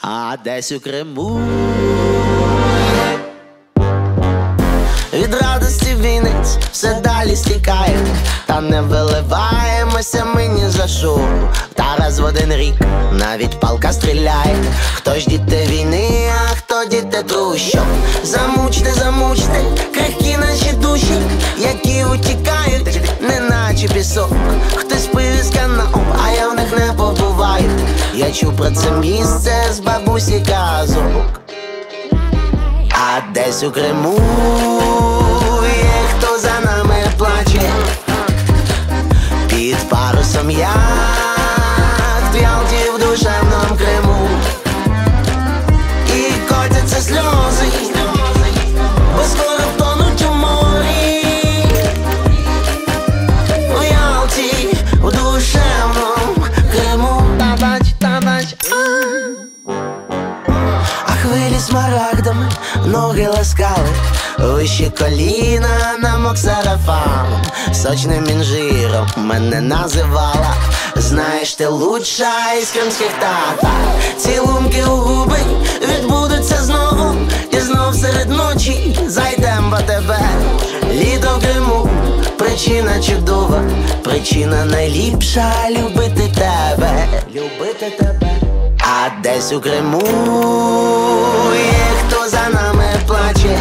а десь у Криму. Від радості вінець все далі стікає, та не виливаємося ми ні за що. Та раз в один рік навіть палка стріляє. Хто ж діти війни, а хто діти трущоб. Замучте, замучте, крихкі наші душі, які утікають, неначе пісок. Хтось пив із канал, а я в них не побуваю. Я чув про це місце з бабусі казок. А десь у Криму є хто за нами плаче, під парусом яхт в Ялті, в душевному Криму. І котяться сльози, бо скоро втонуть у морі, в Ялті, в душевному Криму. Табач, а хвилі смарагдами ноги ласкали, вище коліна намок сарафан. Сочним інжиром мене називала, знаєш, ти лучша із кримських татар. Цілунки у губи відбудуться знову, і знов серед ночі зайдем по тебе. Літо в Криму, причина чудова, причина найліпша любити тебе, любити тебе. А десь у Криму є хто за нами плаче,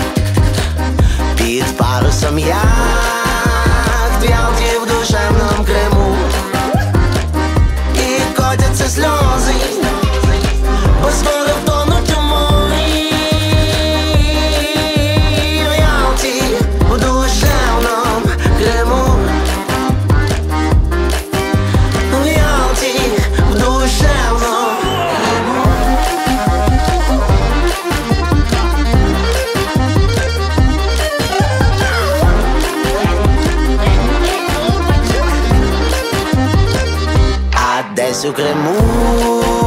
під парусом яхт в Ялті, в душевному Криму. І котяться сльози, бо скоро втонуть у морі, в Ялті, в душевному Криму. В Ялті, в душевному. А десь у Криму